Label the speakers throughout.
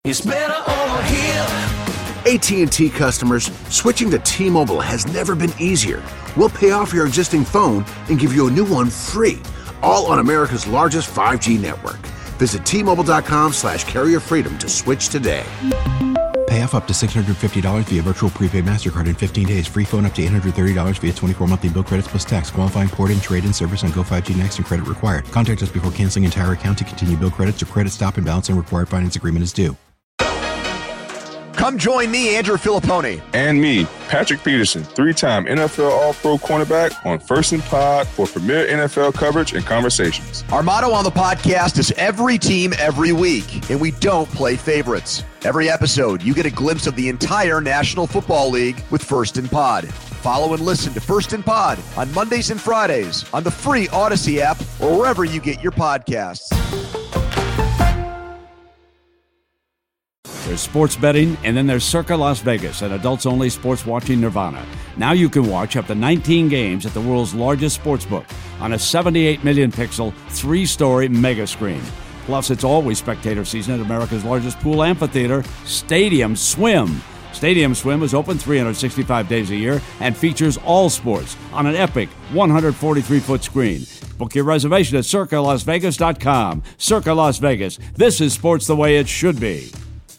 Speaker 1: It's better over here.
Speaker 2: AT&T customers, switching to T-Mobile has never been easier. We'll pay off your existing phone and give you a new one free, all on America's largest 5G network. Visit T-Mobile.com/carrierfreedom to switch today.
Speaker 3: Pay off up to $650 via virtual prepaid MasterCard in 15 days. Free phone up to $830 via 24 monthly bill credits plus tax. Qualifying port and trade-in service on Go5G Next and credit required. Contact us before canceling entire account to continue bill credits or credit stop and balance and required finance agreement is due.
Speaker 4: Come join me, Andrew Filippone.
Speaker 5: And me, Patrick Peterson, 3-time NFL All-Pro cornerback on First and Pod for premier NFL coverage and conversations.
Speaker 4: Our motto on the podcast is every team, every week, and we don't play favorites. Every episode, you get a glimpse of the entire National Football League with First and Pod. Follow and listen to First and Pod on Mondays and Fridays on the free Odyssey app or wherever you get your podcasts.
Speaker 6: There's sports betting, and then there's Circa Las Vegas, an adults-only sports watching nirvana. Now you can watch up to 19 games at the world's largest sportsbook on a 78 million pixel, 3-story mega screen. Plus, it's always spectator season at America's largest pool amphitheater, Stadium Swim. Stadium Swim is open 365 days a year and features all sports on an epic 143-foot screen. Book your reservation at CircaLasVegas.com. Circa Las Vegas. This is sports the way it should be.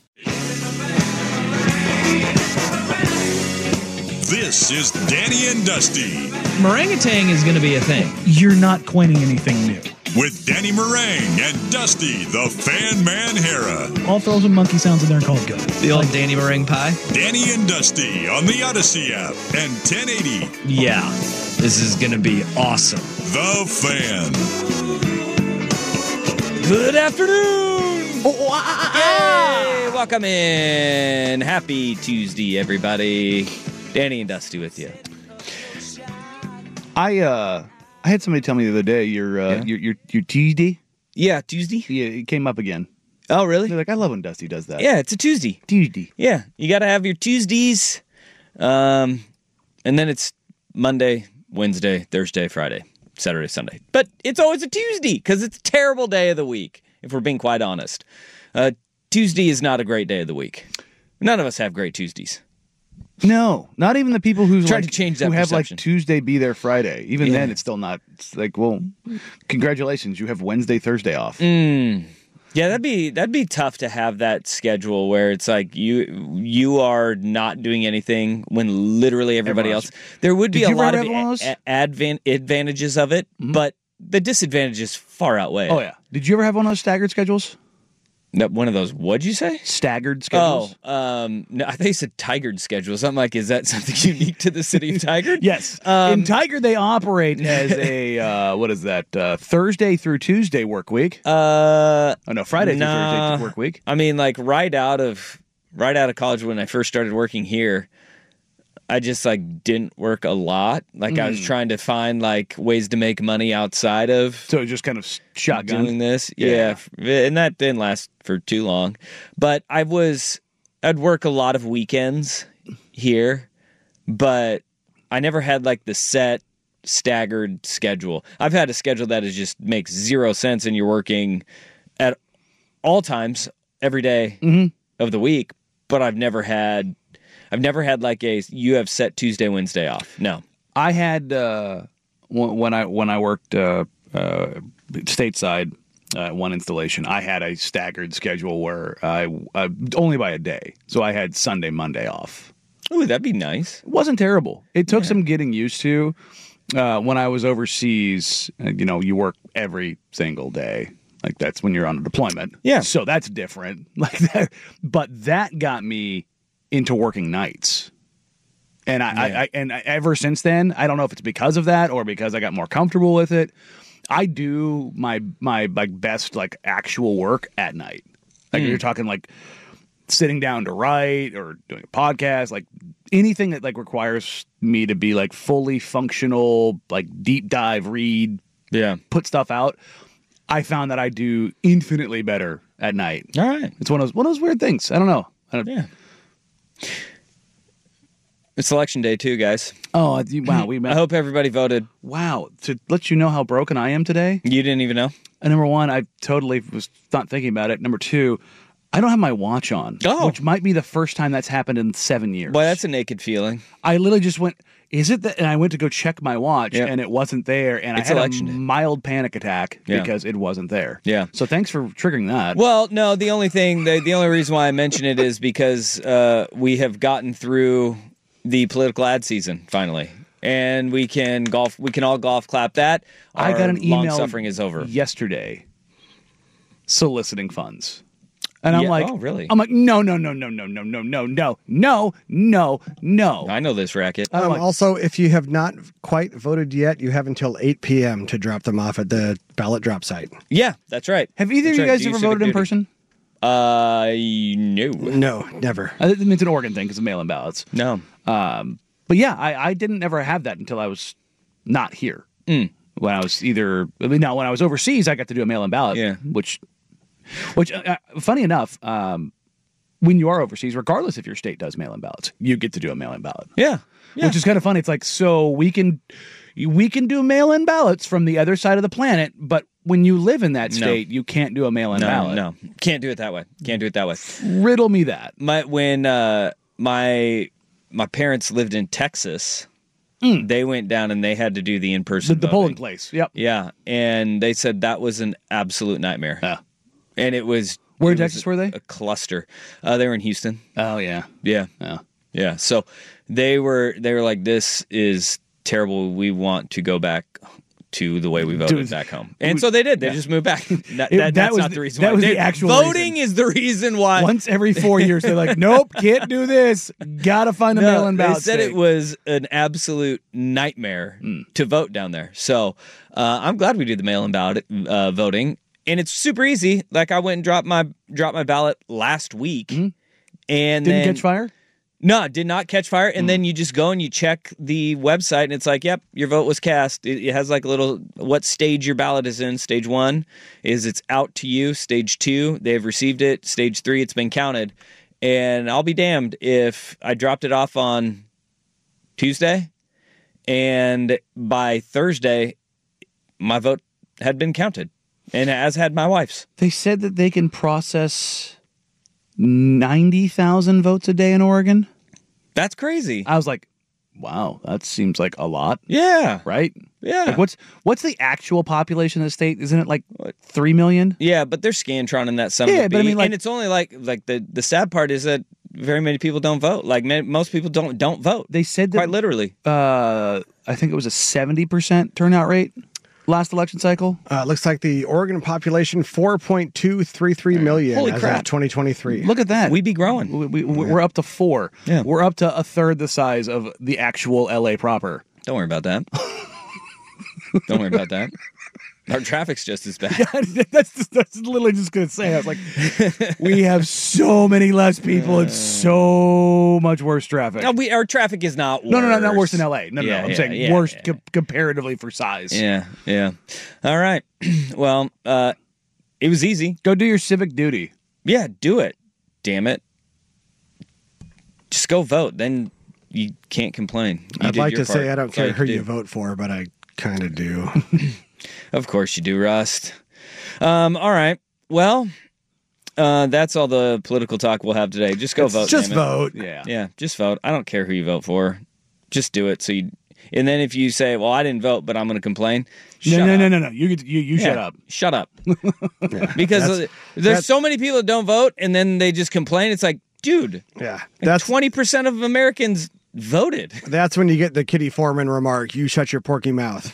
Speaker 7: This is Danny and Dusty.
Speaker 8: Meringatang is going to be a thing. You're not coining anything new.
Speaker 7: With Danny Meringue and Dusty, the Fan Man Hera.
Speaker 8: I'll throw some monkey sounds in there and call it good.
Speaker 9: The old Danny Meringue pie.
Speaker 7: Danny and Dusty on the Odyssey app and 1080.
Speaker 9: Yeah, this is going to be awesome.
Speaker 7: The Fan.
Speaker 9: Good afternoon. Yay! Welcome in. Happy Tuesday, everybody. Danny and Dusty with you.
Speaker 10: I had somebody tell me the other day your Tuesday.
Speaker 9: Yeah, Tuesday.
Speaker 10: Yeah, it came up again.
Speaker 9: Oh, really?
Speaker 10: They're like, I love when Dusty does that.
Speaker 9: Yeah, it's a Tuesday.
Speaker 10: Tuesday.
Speaker 9: Yeah, you got to have your Tuesdays, and then it's Monday, Wednesday, Thursday, Friday, Saturday, Sunday. But it's always a Tuesday because it's a terrible day of the week. If we're being quite honest, Tuesday is not a great day of the week. None of us have great Tuesdays.
Speaker 10: No, not even the people who
Speaker 9: trying to change that
Speaker 10: who have
Speaker 9: perception.
Speaker 10: like Tuesday be their Friday. Even then, it's still not. It's like, well, congratulations, you have Wednesday, Thursday off.
Speaker 9: Yeah, that'd be tough to have that schedule where it's like you are not doing anything when literally everybody else. There would be a lot of advantages of it, but the disadvantages far outweigh.
Speaker 10: Oh yeah, did you ever have one of those staggered schedules?
Speaker 9: One of those, what'd you say?
Speaker 10: Staggered schedules?
Speaker 9: No, I thought you said Tigard schedules. I'm like, is that something unique to the city of Tigard?
Speaker 10: Yes. In Tigard, they operate as a, what is that, Thursday through Tuesday work week. Friday through Thursday work week.
Speaker 9: I mean, like, right out of college when I first started working here, I just, like, didn't work a lot. Like, I was trying to find, like, ways to make money outside of...
Speaker 10: So just kind of shotgun?
Speaker 9: Doing this. Yeah. And that didn't last for too long. But I'd work a lot of weekends here, but I never had, like, the set, staggered schedule. I've had a schedule that just makes zero sense, and you're working at all times, every day of the week, but I've never had like you have set Tuesday, Wednesday off. No,
Speaker 10: I had when I worked stateside one installation. I had a staggered schedule where I only by a day, so I had Sunday, Monday off.
Speaker 9: Ooh, that'd be nice.
Speaker 10: It wasn't terrible. It took some getting used to. When I was overseas, you work every single day. Like that's when you're on a deployment.
Speaker 9: Yeah,
Speaker 10: so that's different. Like that, but that got me into working nights. And I ever since then, I don't know if it's because of that or because I got more comfortable with it. I do my like best like actual work at night. Like you're talking like sitting down to write or doing a podcast, like anything that like requires me to be like fully functional, like deep dive, read, put stuff out. I found that I do infinitely better at night.
Speaker 9: All right.
Speaker 10: It's one of those weird things. I don't know.
Speaker 9: Yeah. It's election day too, guys.
Speaker 10: Oh, wow.
Speaker 9: I hope everybody voted.
Speaker 10: Wow. To let you know how broken I am today.
Speaker 9: You didn't even know?
Speaker 10: Number one, I totally was not thinking about it. Number two, I don't have my watch on, which might be the first time that's happened in 7 years.
Speaker 9: Boy, that's a naked feeling.
Speaker 10: I literally just went, is it that? And I went to go check my watch, and it wasn't there, and
Speaker 9: It's
Speaker 10: I had
Speaker 9: election
Speaker 10: a
Speaker 9: day.
Speaker 10: mild panic attack because it wasn't there.
Speaker 9: Yeah.
Speaker 10: So thanks for triggering that.
Speaker 9: Well, no, the only reason why I mention it is because we have gotten through the political ad season finally. And we can all golf clap that.
Speaker 10: I got an email
Speaker 9: long suffering is over.
Speaker 10: yesterday soliciting funds. And I'm like,
Speaker 9: oh, really?
Speaker 10: I'm like, no.
Speaker 9: I know this racket.
Speaker 11: Also, if you have not quite voted yet, you have until 8 p.m. to drop them off at the ballot drop site.
Speaker 9: Yeah, that's right.
Speaker 10: Have either of you guys ever voted in person?
Speaker 9: No.
Speaker 11: No, never.
Speaker 10: I think it's an Oregon thing because of mail-in ballots.
Speaker 9: No.
Speaker 10: But yeah, I didn't ever have that until I was not here. When I was when I was overseas, I got to do a mail-in ballot.
Speaker 9: Yeah.
Speaker 10: Which funny enough, when you are overseas, regardless if your state does mail-in ballots, you get to do a mail-in ballot.
Speaker 9: Yeah.
Speaker 10: Which is kind of funny. It's like, so we can do mail-in ballots from the other side of the planet, but when you live in that state, you can't do a mail-in ballot.
Speaker 9: No, can't do it that way.
Speaker 10: Riddle me that.
Speaker 9: When my parents lived in Texas, they went down and they had to do the in-person
Speaker 10: the polling place. Yep.
Speaker 9: Yeah, and they said that was an absolute nightmare.
Speaker 10: Yeah.
Speaker 9: And it was...
Speaker 10: Where in Texas were they?
Speaker 9: A cluster. They were in Houston.
Speaker 10: Oh, yeah.
Speaker 9: Yeah. Yeah. So they were like, this is terrible. We want to go back to the way we voted back home. And so they did. They just moved back. That's not the reason why.
Speaker 10: That was the actual
Speaker 9: voting
Speaker 10: reason.
Speaker 9: is the reason why.
Speaker 10: Once every 4 years, they're like, nope, can't do this. Gotta find a mail-in ballot.
Speaker 9: They said it was an absolute nightmare to vote down there. So I'm glad we did the mail-in ballot voting. And it's super easy. Like I went and dropped my ballot last week, and
Speaker 10: Didn't catch fire?
Speaker 9: No, it did not catch fire. And then you just go and you check the website, and it's like, yep, your vote was cast. It has like a little what stage your ballot is in. Stage 1 is it's out to you. Stage 2, they've received it. Stage 3, it's been counted. And I'll be damned if I dropped it off on Tuesday, and by Thursday, my vote had been counted. And as had my wife's.
Speaker 10: They said that they can process 90,000 votes a day in Oregon.
Speaker 9: That's crazy.
Speaker 10: I was like, wow, that seems like a lot.
Speaker 9: Yeah.
Speaker 10: Right?
Speaker 9: Yeah.
Speaker 10: Like what's the actual population of the state? Isn't it like 3 million?
Speaker 9: Yeah, but they're Scantron in that son of a
Speaker 10: but I mean,
Speaker 9: and it's only like the sad part is that very many people don't vote. Like most people don't vote.
Speaker 10: They said that
Speaker 9: quite literally.
Speaker 10: I think it was a 70% turnout rate. Last election cycle?
Speaker 11: Looks like the Oregon population, 4.233 million
Speaker 9: Holy
Speaker 11: as
Speaker 9: crap.
Speaker 11: of 2023.
Speaker 10: Look at that.
Speaker 9: We'd be growing.
Speaker 10: We're up to 4.
Speaker 9: Yeah.
Speaker 10: We're up to a third the size of the actual LA proper.
Speaker 9: Don't worry about that. Don't worry about that. Our traffic's just as bad.
Speaker 10: That's literally just going to say. I was like, we have so many less people and so much worse traffic.
Speaker 9: No, our traffic is not worse.
Speaker 10: No, not worse than LA. No, I'm saying worse comparatively for size.
Speaker 9: Yeah. All right. Well, it was easy.
Speaker 10: Go do your civic duty.
Speaker 9: Yeah, do it. Damn it. Just go vote. Then you can't complain.
Speaker 11: I'd like to say I don't care who you vote for, but I kind of do.
Speaker 9: Of course you do, Rust. All right. Well, that's all the political talk we'll have today. Just go vote.
Speaker 11: Just vote.
Speaker 10: Yeah.
Speaker 9: Just vote. I don't care who you vote for. Just do it. And then if you say, "Well, I didn't vote, but I'm going to complain,"
Speaker 10: no. You shut up.
Speaker 9: Shut up. Because there's so many people that don't vote, and then they just complain. It's like, dude.
Speaker 11: Yeah.
Speaker 9: That's 20% of Americans voted.
Speaker 11: That's when you get the Kitty Foreman remark, "You shut your porky mouth."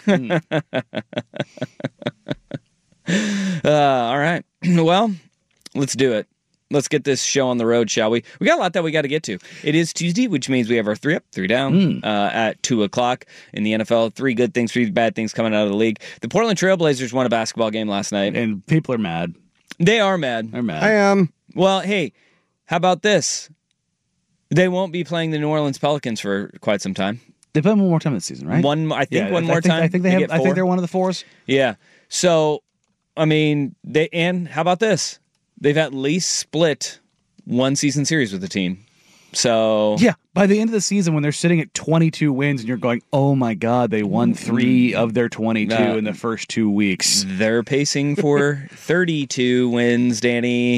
Speaker 9: All right. Well, let's do it. Let's get this show on the road, shall we? We got a lot that we got to get to. It is Tuesday, which means we have our 3 up, 3 down at 2 o'clock in the NFL. 3 good things, 3 bad things coming out of the league. The Portland Trailblazers won a basketball game last night.
Speaker 10: And people are mad.
Speaker 9: They are mad.
Speaker 10: They're mad.
Speaker 11: I am.
Speaker 9: Well, hey, how about this? They won't be playing the New Orleans Pelicans for quite some time.
Speaker 10: They play one more time this season, right?
Speaker 9: One more time.
Speaker 10: I think they're one of the 4s.
Speaker 9: Yeah. So, I mean, how about this? They've at least split one season series with the team. So
Speaker 10: yeah, by the end of the season, when they're sitting at 22 wins, and you're going, "Oh my God, they won 3 of their 22 in the first 2 weeks."
Speaker 9: They're pacing for 32 wins, Danny.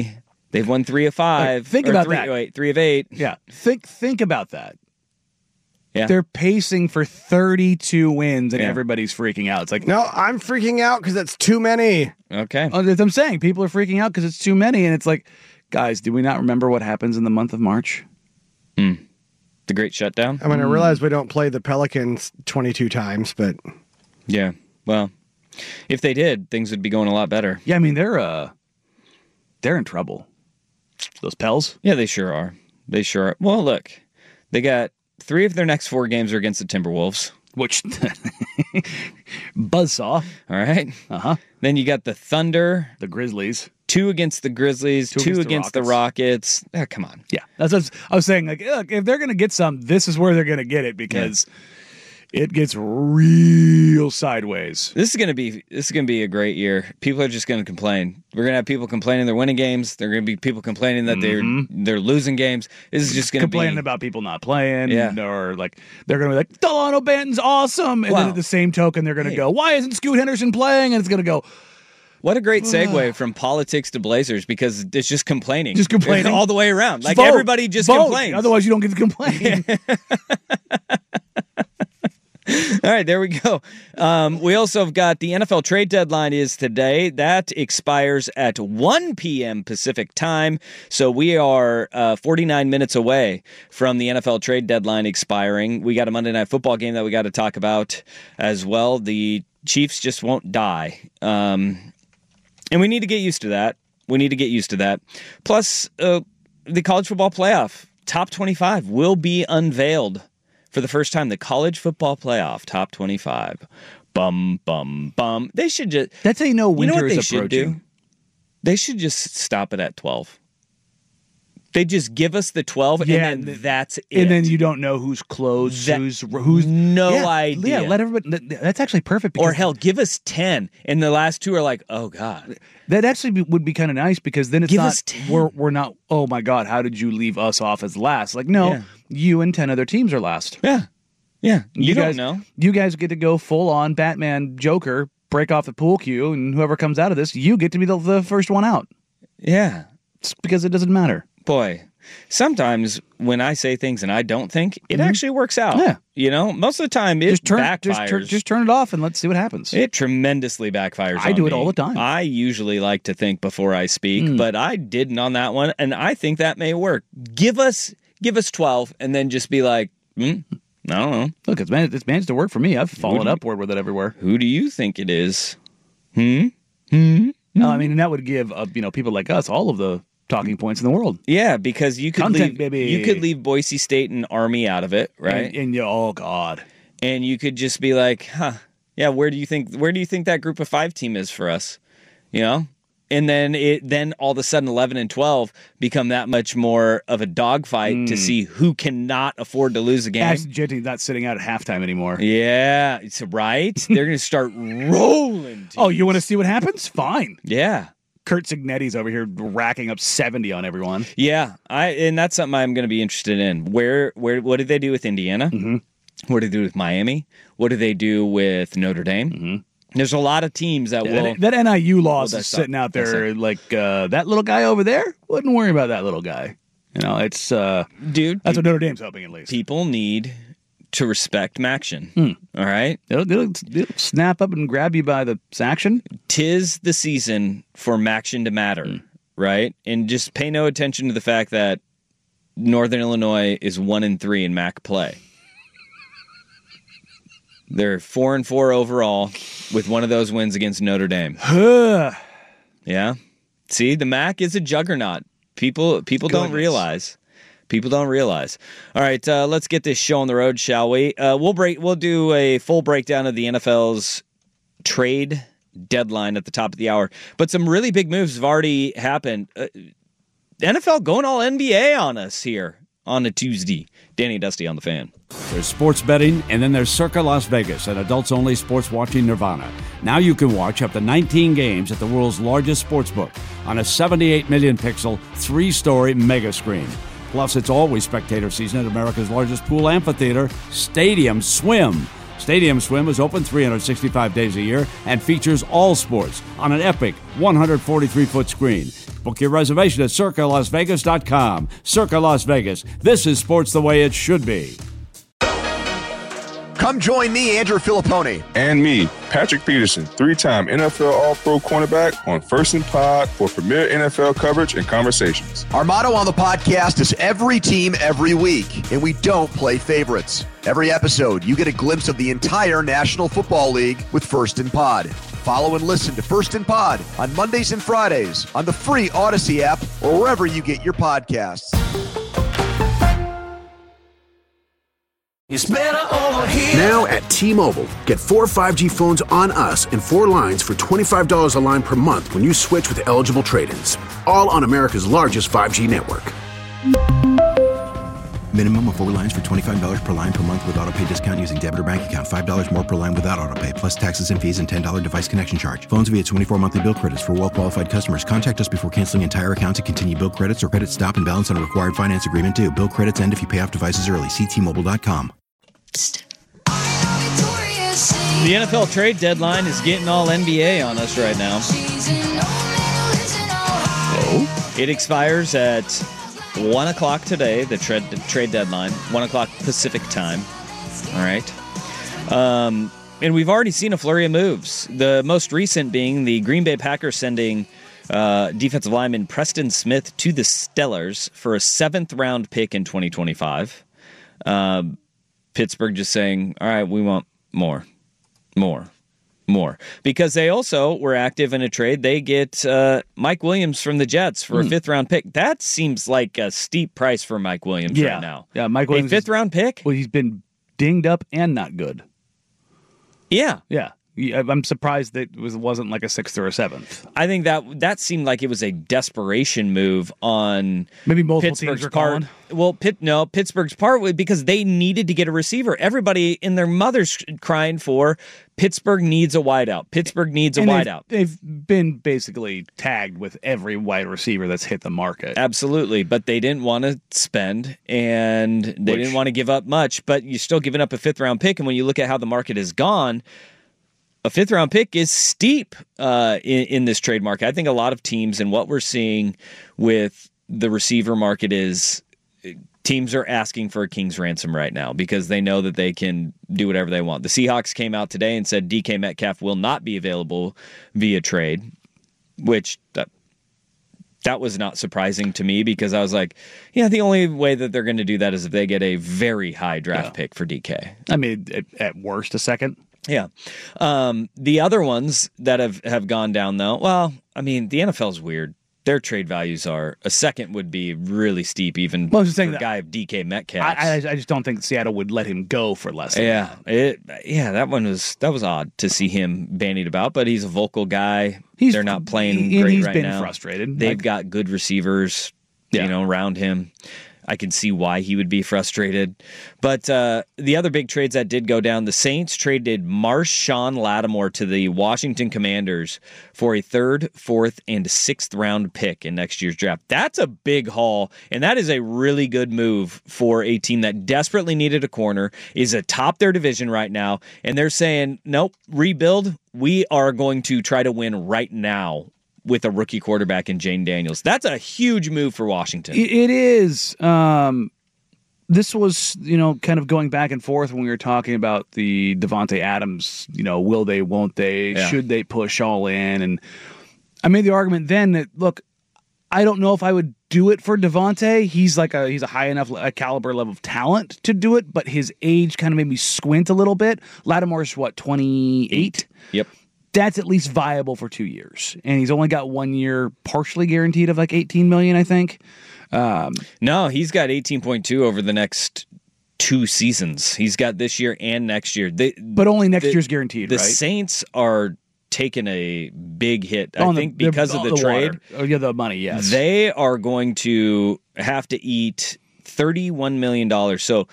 Speaker 9: They've won 3 of 5.
Speaker 10: Think about that.
Speaker 9: Wait, 3 of 8.
Speaker 10: Yeah. Think about that.
Speaker 9: Yeah.
Speaker 10: They're pacing for 32 wins, and
Speaker 9: Yeah.
Speaker 10: everybody's freaking out. It's like,
Speaker 11: No, I'm freaking out because it's too many.
Speaker 9: Okay.
Speaker 10: as I'm saying, people are freaking out because it's too many, and it's like, guys, do we not remember what happens in the month of March?
Speaker 9: The Great Shutdown?
Speaker 11: I mean, I realize we don't play the Pelicans 22 times, but
Speaker 9: Yeah. Well, if they did, things would be going a lot better.
Speaker 10: Yeah, I mean, they're in trouble. Those Pels?
Speaker 9: Yeah, they sure are. They sure are. Well, look, they got 3 of their next 4 games are against the Timberwolves.
Speaker 10: Which, buzzsaw.
Speaker 9: All right.
Speaker 10: Uh-huh.
Speaker 9: Then you got the Thunder.
Speaker 10: The Grizzlies.
Speaker 9: 2 against the Grizzlies. 2 against the Rockets. Oh, come on.
Speaker 10: Yeah. That's what I was saying. Like, look, if they're going to get some, this is where they're going to get it because it gets real sideways.
Speaker 9: This is gonna be a great year. People are just gonna complain. We're gonna have people complaining they're winning games. They're gonna be people complaining that they're losing games. This is just gonna
Speaker 10: complaining
Speaker 9: be
Speaker 10: about people not playing.
Speaker 9: Yeah.
Speaker 10: Or like they're gonna be like, Delano Banton's awesome. And then at the same token, they're gonna go, why isn't Scoot Henderson playing? And it's gonna go,
Speaker 9: what a great segue from politics to Blazers because it's just complaining.
Speaker 10: Just complaining.
Speaker 9: all the way around. Like
Speaker 10: vote,
Speaker 9: everybody just
Speaker 10: vote.
Speaker 9: complains.
Speaker 10: Otherwise you don't get to complain.
Speaker 9: All right, there we go. We also have got the NFL trade deadline is today. That expires at 1 p.m. Pacific time. So we are 49 minutes away from the NFL trade deadline expiring. We got a Monday Night Football game that we got to talk about as well. The Chiefs just won't die. And we need to get used to that. Plus, the college football playoff, top 25, will be unveiled. For the first time, the college football playoff, top 25. Bum, bum, bum. They should just...
Speaker 10: That's how you know winter is
Speaker 9: approaching.
Speaker 10: approaching.
Speaker 9: Do? They should just stop it at 12. They just give us the 12, and then that's it.
Speaker 10: And then you don't know who's close, who's
Speaker 9: idea.
Speaker 10: Yeah, let everybody... That's actually perfect. Because
Speaker 9: or hell, give us 10, and the last 2 are like, oh, God.
Speaker 10: That actually would be kind of nice because then it's
Speaker 9: Give
Speaker 10: not...
Speaker 9: us 10.
Speaker 10: We're not, oh, my God, how did you leave us off as last? Like, no, you and 10 other teams are last.
Speaker 9: Yeah. Yeah. You
Speaker 10: guys,
Speaker 9: don't know.
Speaker 10: You guys get to go full-on Batman Joker, break off the pool cue, and whoever comes out of this, you get to be the first one out.
Speaker 9: Yeah.
Speaker 10: It's because it doesn't matter.
Speaker 9: Boy, sometimes when I say things and I don't think, it actually works out.
Speaker 10: Yeah.
Speaker 9: You know, most of the time it backfires.
Speaker 10: Just turn it off and let's see what happens.
Speaker 9: It tremendously backfires
Speaker 10: I
Speaker 9: on
Speaker 10: do it
Speaker 9: me.
Speaker 10: all the time.
Speaker 9: I usually like to think before I speak, but I didn't on that one, and I think that may work. Give us 12 and then just be like, I don't know.
Speaker 10: Look, it's managed to work for me. I've fallen upward with it everywhere.
Speaker 9: Who do you think it is?
Speaker 10: No, I mean, and that would give people like us all of the talking points in the world.
Speaker 9: Yeah, because you could leave,
Speaker 10: baby.
Speaker 9: You could leave Boise State and Army out of it, right?
Speaker 10: And oh God,
Speaker 9: and you could just be like, yeah, where do you think that group of 5 team is for us? You know, and then all of a sudden 11 and 12 become that much more of a dogfight to see who cannot afford to lose a game.
Speaker 10: Ashton Jetty's not sitting out at halftime anymore.
Speaker 9: Yeah, it's right. They're going to start rolling.
Speaker 10: Oh, you want to see what happens? Fine.
Speaker 9: Yeah.
Speaker 10: Kurt Signetti's over here racking up 70 on everyone.
Speaker 9: Yeah, and that's something I'm going to be interested in. What did they do with Indiana? What did they do with Miami? What did they do with Notre Dame? There's a lot of teams that will...
Speaker 10: That NIU loss is sitting out there like, that little guy over there? Wouldn't worry about that little guy. You know, it's...
Speaker 9: Dude.
Speaker 10: That's what Notre Dame's hoping, at least.
Speaker 9: People need to respect Maction. All right?
Speaker 10: They'll snap up and grab you by the saction.
Speaker 9: 'Tis the season for Maction to matter, right? And just pay no attention to the fact that Northern Illinois is 1-3 in MAC play. They're 4-4 overall with one of those wins against Notre Dame. Yeah. See, the MAC is a juggernaut. People don't realize. People don't realize. All right, let's get this show on the road, shall we? We'll do a full breakdown of the NFL's trade deadline at the top of the hour. But some really big moves have already happened. NFL going all NBA on us here on a Tuesday. Danny Dusty on the Fan.
Speaker 6: There's sports betting, and then there's Circa Las Vegas, an adults-only sports watching nirvana. Now you can watch up to 19 games at the world's largest sports book on a 78 million pixel, 3-story mega screen. Plus, it's always spectator season at America's largest pool amphitheater, Stadium Swim. Stadium Swim is open 365 days a year and features all sports on an epic 143-foot screen. Book your reservation at CircaLasVegas.com. Circa Las Vegas. This is sports the way it should be.
Speaker 4: Come join me, Andrew Filippone.
Speaker 5: And me, Patrick Peterson, 3-time NFL All-Pro cornerback on First and Pod for premier NFL coverage and conversations.
Speaker 4: Our motto on the podcast is every team, every week, and we don't play favorites. Every episode, you get a glimpse of the entire National Football League with First and Pod. Follow and listen to First and Pod on Mondays and Fridays on the free Odyssey app or wherever you get your podcasts.
Speaker 1: It's better over here.
Speaker 2: Now at T-Mobile, get 4 5G phones on us and 4 lines for $25 a line per month when you switch with eligible trade-ins. All on America's largest 5G network.
Speaker 3: Minimum of 4 lines for $25 per line per month with autopay discount using debit or bank account. $5 more per line without autopay, plus taxes and fees and $10 device connection charge. Phones via 24 monthly bill credits for well-qualified customers. Contact us before canceling entire account to continue bill credits or credit stop and balance on a required finance agreement due. Bill credits end if you pay off devices early. See T-Mobile.com.
Speaker 9: The NFL trade deadline is getting all NBA on us right now. It expires at 1 o'clock today, the trade deadline, 1 o'clock Pacific time. All right. And we've already seen a flurry of moves. The most recent being the Green Bay Packers sending defensive lineman Preston Smith to the Steelers for a 7th-round pick in 2025. Pittsburgh just saying, all right, we want more. Because they also were active in a trade. They get Mike Williams from the Jets for a 5th-round pick. That seems like a steep price for Mike Williams right now.
Speaker 10: Yeah, Mike Williams.
Speaker 9: A 5th-round pick?
Speaker 10: Well, he's been dinged up and not good.
Speaker 9: Yeah.
Speaker 10: Yeah. I'm surprised that it wasn't like a 6th or a 7th.
Speaker 9: I think that seemed like it was a desperation move on
Speaker 10: maybe multiple
Speaker 9: Pittsburgh's
Speaker 10: teams are
Speaker 9: part.
Speaker 10: calling.
Speaker 9: Well, Pittsburgh's part because they needed to get a receiver. Everybody in their mother's crying for Pittsburgh needs a wideout. Pittsburgh needs a wideout.
Speaker 10: They've been basically tagged with every wide receiver that's hit the market.
Speaker 9: Absolutely, but they didn't want to spend and they didn't want to give up much. But you're still giving up a 5th-round pick, and when you look at how the market has gone, a 5th-round pick is steep in this trade market. I think a lot of teams, and what we're seeing with the receiver market is teams are asking for a king's ransom right now because they know that they can do whatever they want. The Seahawks came out today and said DK Metcalf will not be available via trade, which that was not surprising to me because I was like, yeah, the only way that they're going to do that is if they get a very high draft pick for DK.
Speaker 10: I mean, at worst, a 2nd.
Speaker 9: Yeah. The other ones that have gone down, though, well, I mean, the NFL's weird. Their trade values are a 2nd would be really steep, even for a guy of DK Metcalf.
Speaker 10: I just don't think Seattle would let him go for less than
Speaker 9: that. That was odd to see him bandied about, but he's a vocal guy. They're not playing great right now.
Speaker 10: He's been frustrated.
Speaker 9: They've got good receivers, around him. I can see why he would be frustrated. But the other big trades that did go down, the Saints traded Marshawn Lattimore to the Washington Commanders for a 3rd, 4th, and 6th-round pick in next year's draft. That's a big haul, and that is a really good move for a team that desperately needed a corner, is atop their division right now, and they're saying, nope, rebuild. We are going to try to win right now with a rookie quarterback in Jane Daniels. That's a huge move for Washington.
Speaker 10: It is. This was, kind of going back and forth when we were talking about the Devontae Adams, will they, won't they, should they push all in? And I made the argument then that, look, I don't know if I would do it for Devontae. He's a high enough caliber level of talent to do it, but his age kind of made me squint a little bit. Lattimore's 28?
Speaker 9: Yep.
Speaker 10: That's at least viable for 2 years. And he's only got 1 year partially guaranteed of like $18 million, I think.
Speaker 9: No, he's got 18.2 over the next 2 seasons. He's got this year and next year.
Speaker 10: But only next year's guaranteed, right?
Speaker 9: The Saints are taking a big hit, I think, because of the trade.
Speaker 10: Oh, yeah, the money, yes.
Speaker 9: They are going to have to eat $31 million. So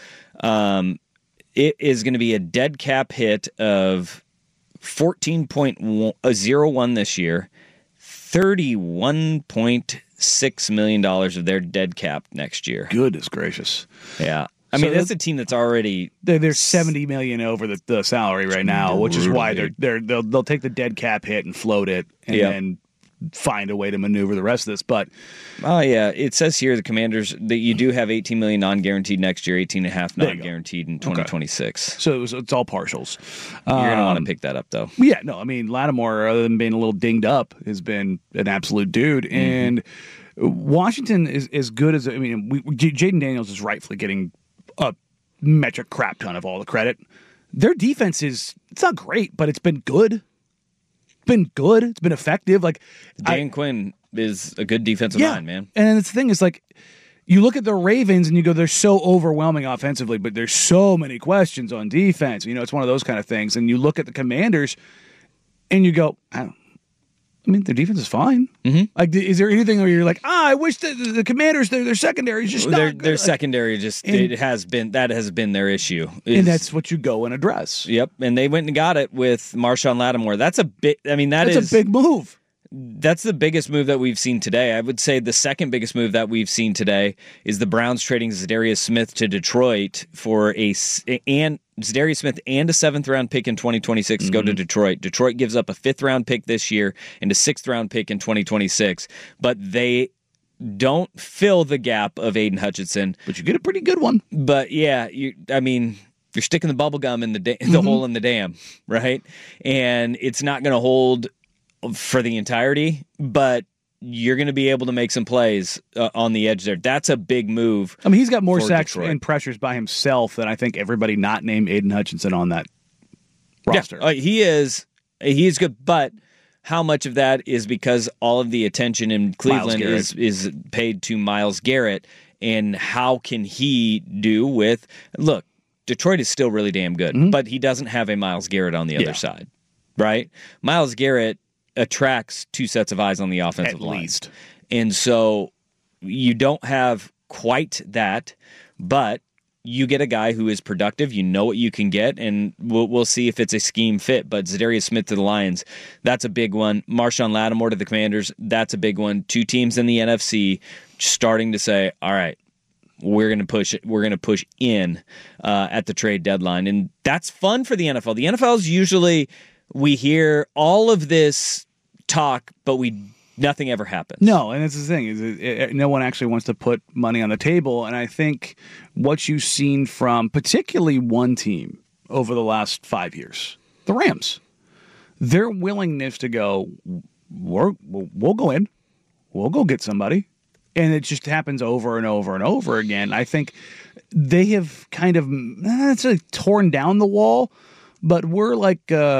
Speaker 9: it is going to be a dead cap hit of $14.01 this year, $31.6 million of their dead cap next year.
Speaker 10: Goodness gracious.
Speaker 9: Yeah. I mean, that's a team that's already
Speaker 10: they're $70 million over the salary right now, which is why they'll take the dead cap hit and float it, and then find a way to maneuver the rest of this. But
Speaker 9: it says here the Commanders that you do have $18 million non-guaranteed next year, 18.5 non-guaranteed in 2026.
Speaker 10: Okay. So it's all partials.
Speaker 9: You're going to want to pick that up, though.
Speaker 10: Yeah, no, I mean Lattimore, other than being a little dinged up, has been an absolute dude, and Washington is as good as Jaden Daniels is rightfully getting a metric crap ton of all the credit. Their defense it's not great, but it's been good. It's been effective. Like
Speaker 9: Dan Quinn is a good defensive mind, man.
Speaker 10: And the thing is, like, you look at the Ravens and you go, they're so overwhelming offensively, but there's so many questions on defense. It's one of those kind of things. And you look at the Commanders and you go, their defense is fine. Mm-hmm. Like, is there anything where you're like, I wish the Commanders, their secondary is just not good.
Speaker 9: Their secondary has been their issue.
Speaker 10: And that's what you go and address.
Speaker 9: Yep, and they went and got it with Marshawn Lattimore. That's a big. That's
Speaker 10: a big move.
Speaker 9: That's the biggest move that we've seen today. I would say the second biggest move that we've seen today is the Browns trading Zadarius Smith to Detroit for Zadarius Smith and a 7th-round pick in 2026 go to Detroit. Detroit gives up a 5th-round pick this year and a 6th-round pick in 2026, but they don't fill the gap of Aiden Hutchinson.
Speaker 10: But you get a pretty good one.
Speaker 9: But yeah, you're sticking the bubble gum in the hole in the dam, right? And it's not going to hold for the entirety, but you're going to be able to make some plays on the edge there. That's a big move.
Speaker 10: He's got more sacks and pressures by himself than I think everybody not named Aiden Hutchinson on that roster.
Speaker 9: Yeah, he is good, but how much of that is because all of the attention in Cleveland is paid to Myles Garrett, and how can he do with – look, Detroit is still really damn good, but he doesn't have a Myles Garrett on the other side, right? Myles Garrett attracts 2 sets of eyes on the offensive line. At least. And so you don't have quite that, but you get a guy who is productive. You know what you can get, and we'll see if it's a scheme fit. But Zadarius Smith to the Lions, that's a big one. Marshawn Lattimore to the Commanders, that's a big one. 2 teams in the NFC starting to say, all right, we're going to push it. We're going to push in at the trade deadline. And that's fun for the NFL. The NFL is usually... we hear all of this talk, but nothing ever happens.
Speaker 10: No, and that's the thing is no one actually wants to put money on the table. And I think what you've seen from particularly one team over the last 5 years, the Rams, their willingness to go, we'll go in, we'll go get somebody, and it just happens over and over and over again. I think they have kind of torn down the wall, but we're like.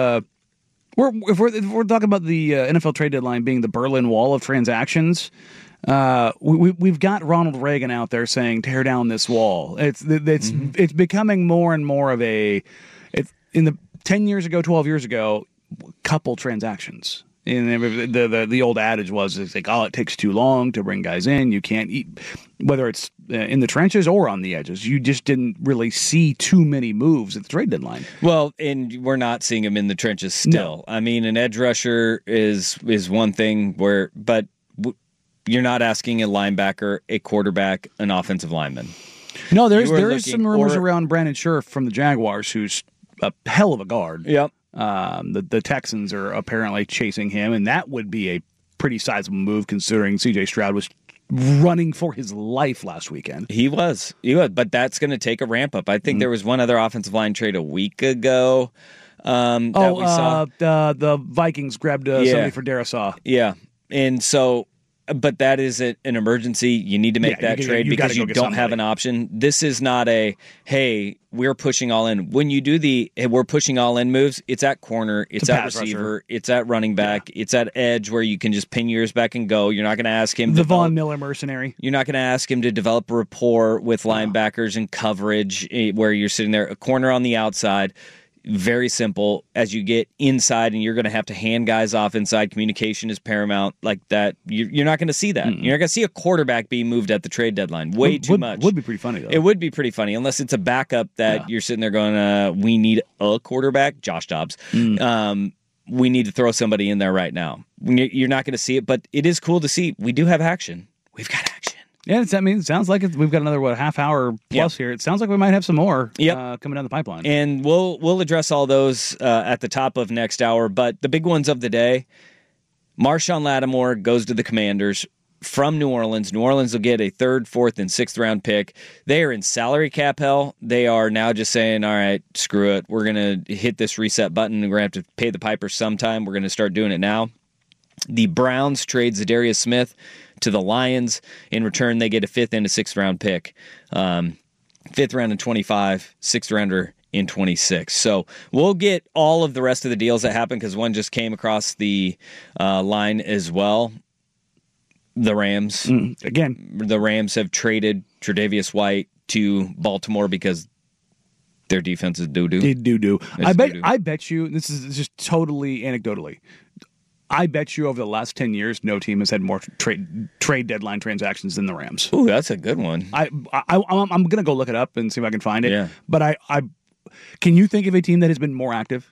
Speaker 10: If we're talking about the NFL trade deadline being the Berlin Wall of transactions, we've got Ronald Reagan out there saying tear down this wall. It's becoming more and more of in the 10 years ago, 12 years ago, couple transactions. And the old adage was, it's like, it takes too long to bring guys in. You can't eat, whether it's in the trenches or on the edges. You just didn't really see too many moves at the trade deadline.
Speaker 9: Well, and we're not seeing them in the trenches still. No. An edge rusher is one thing but you're not asking a linebacker, a quarterback, an offensive lineman.
Speaker 10: No, there is some rumors around Brandon Scherff from the Jaguars, who's a hell of a guard.
Speaker 9: Yep.
Speaker 10: The Texans are apparently chasing him, and that would be a pretty sizable move considering C.J. Stroud was running for his life last weekend.
Speaker 9: He was, but that's going to take a ramp up. I think there was one other offensive line trade a week ago that we saw.
Speaker 10: The Vikings grabbed somebody for Darisaw.
Speaker 9: Yeah, and so... but that is an emergency. You need to make that trade because you don't have an option. This is not hey, we're pushing all in. When you do we're pushing all in moves, it's at corner, it's at receiver, it's at running back, it's at edge where you can just pin yours back and go. You're not going to ask him
Speaker 10: the Von Miller mercenary.
Speaker 9: You're not going to ask him to develop a rapport with linebackers and coverage where you're sitting there, a corner on the outside. Very simple. As you get inside and you're going to have to hand guys off inside, communication is paramount like that. You're not going to see that. Mm-hmm. You're not going to see a quarterback being moved at the trade deadline. Too much.
Speaker 10: Would be pretty funny, though.
Speaker 9: It would be pretty funny, unless it's a backup that you're sitting there going, we need a quarterback, Josh Dobbs. We need to throw somebody in there right now. You're not going to see it, but it is cool to see. We do have action. We've got action.
Speaker 10: Yeah, it sounds like we've got another half hour plus here. It sounds like we might have some more coming down the pipeline.
Speaker 9: And we'll address all those at the top of next hour. But the big ones of the day: Marshawn Lattimore goes to the Commanders from New Orleans. New Orleans will get a 3rd, 4th, and 6th round pick. They are in salary cap hell. They are now just saying, all right, screw it. We're going to hit this reset button, and we're going to have to pay the piper sometime. We're going to start doing it now. The Browns trade Zadarius Smith to the Lions. In return, they get a 5th and a 6th round pick. 5th round in 25, 6th rounder in 26. So we'll get all of the rest of the deals that happen because one just came across the line as well. The Rams. The Rams have traded Tre'Davious White to Baltimore because their defense is doo-doo.
Speaker 10: Doo-doo. I bet you, this is just totally anecdotally, I bet you over the last 10 years, no team has had more trade deadline transactions than the Rams.
Speaker 9: Ooh, that's a good one.
Speaker 10: I'm going to go look it up and see if I can find it.
Speaker 9: Yeah.
Speaker 10: But I can you think of a team that has been more active?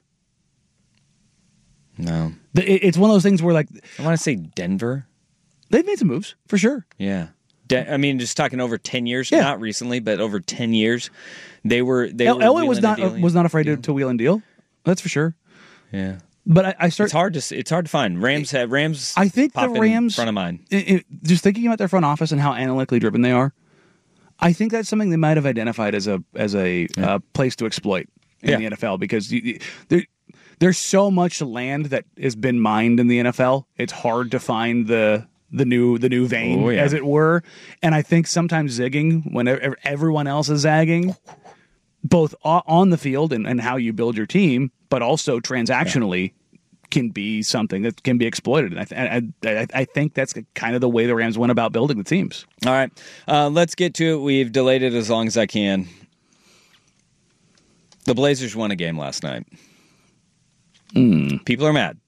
Speaker 9: No.
Speaker 10: It's one of those things where, like,
Speaker 9: I want to say Denver.
Speaker 10: They've made some moves, for sure.
Speaker 9: Yeah. I mean, just talking over 10 years, not recently, but over 10 years, they were
Speaker 10: Elway was not afraid to wheel and deal. That's for sure.
Speaker 9: Yeah.
Speaker 10: But it's
Speaker 9: hard to find. Rams.
Speaker 10: I think the Rams
Speaker 9: in front of mind.
Speaker 10: Just thinking about their front office and how analytically driven they are, I think that's something they might have identified as a place to exploit in the NFL because there's so much land that has been mined in the NFL. It's hard to find the new vein, as it were. And I think sometimes zigging when everyone else is zagging, both on the field and how you build your team, but also transactionally, can be something that can be exploited. And I think that's kind of the way the Rams went about building the teams.
Speaker 9: All right, let's get to it. We've delayed it as long as I can. The Blazers won a game last night. People are mad.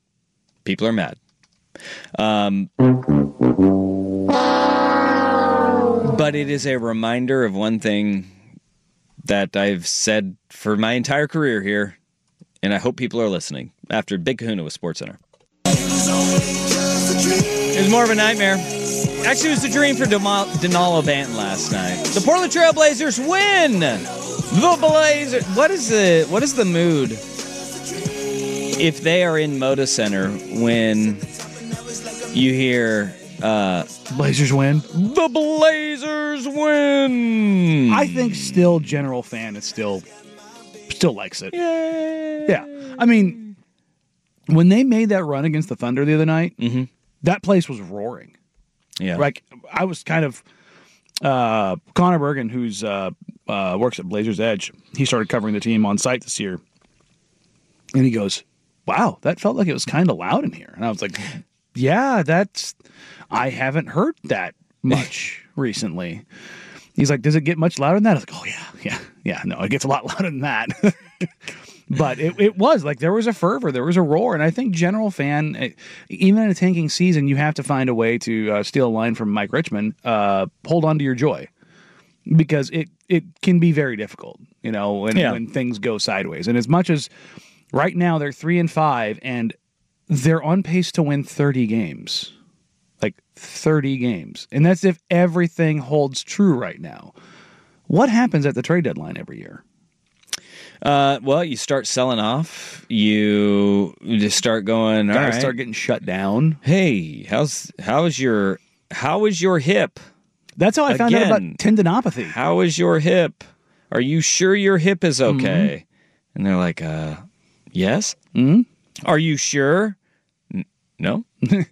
Speaker 9: But it is a reminder of one thing that I've said for my entire career here, and I hope people are listening, after Big Kahuna with SportsCenter. It was more of a nightmare. Actually, it was a dream for Denalo Banton last night. The Portland Trail Blazers win! The Blazers... What is the mood if they are in Moda Center when you hear...
Speaker 10: Blazers win.
Speaker 9: The Blazers win.
Speaker 10: I think still general fan is still likes it.
Speaker 9: Yay.
Speaker 10: Yeah. I mean, when they made that run against the Thunder the other night, that place was roaring.
Speaker 9: Yeah.
Speaker 10: Like I was kind of Connor Bergen, who's works at Blazers Edge. He started covering the team on site this year, and he goes, "Wow, that felt like it was kind of loud in here." And I was like, "Yeah, I haven't heard that much recently." He's like, "Does it get much louder than that?" I was like, "Oh yeah. No, it gets a lot louder than that." But it was like there was a fervor, there was a roar, and I think general fan, even in a tanking season, you have to find a way to steal a line from Mike Richmond. Hold on to your joy, because it can be very difficult, when things go sideways. And as much as right now they're 3-5 and they're on pace to win 30 games. Like 30 games. And that's if everything holds true right now. What happens at the trade deadline every year?
Speaker 9: Well, you start selling off. You just start going, all right.
Speaker 10: Start getting shut down.
Speaker 9: Hey, how is your hip?
Speaker 10: That's how I found out about tendinopathy.
Speaker 9: How is your hip? Are you sure your hip is okay? And they're like, yes. Are you sure? No.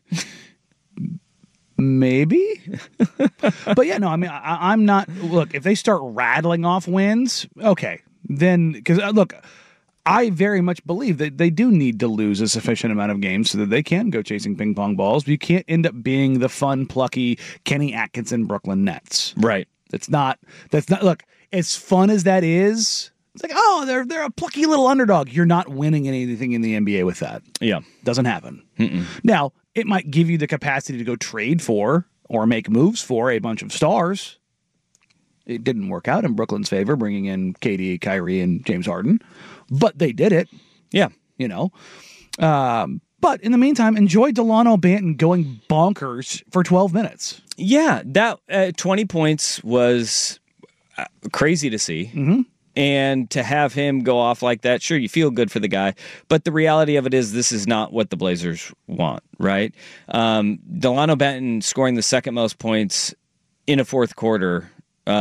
Speaker 10: Maybe. But yeah, no, I mean, I'm not. Look, if they start rattling off wins, okay. Then, because look, I very much believe that they do need to lose a sufficient amount of games so that they can go chasing ping pong balls. But you can't end up being the fun, plucky Kenny Atkinson Brooklyn Nets.
Speaker 9: Right.
Speaker 10: That's not. Look, as fun as that is, it's like, oh, they're a plucky little underdog. You're not winning anything in the NBA with that.
Speaker 9: Yeah.
Speaker 10: Doesn't happen. Now, it might give you the capacity to go trade for or make moves for a bunch of stars. It didn't work out in Brooklyn's favor, bringing in KD, Kyrie, and James Harden, but they did it.
Speaker 9: Yeah.
Speaker 10: But in the meantime, enjoy Delano Banton going bonkers for 12 minutes.
Speaker 9: Yeah, that 20 points was crazy to see.
Speaker 10: Mm-hmm.
Speaker 9: And to have him go off like that, sure, you feel good for the guy. But the reality of it is this is not what the Blazers want, right? Delano Banton scoring the second most points in a fourth quarter
Speaker 10: he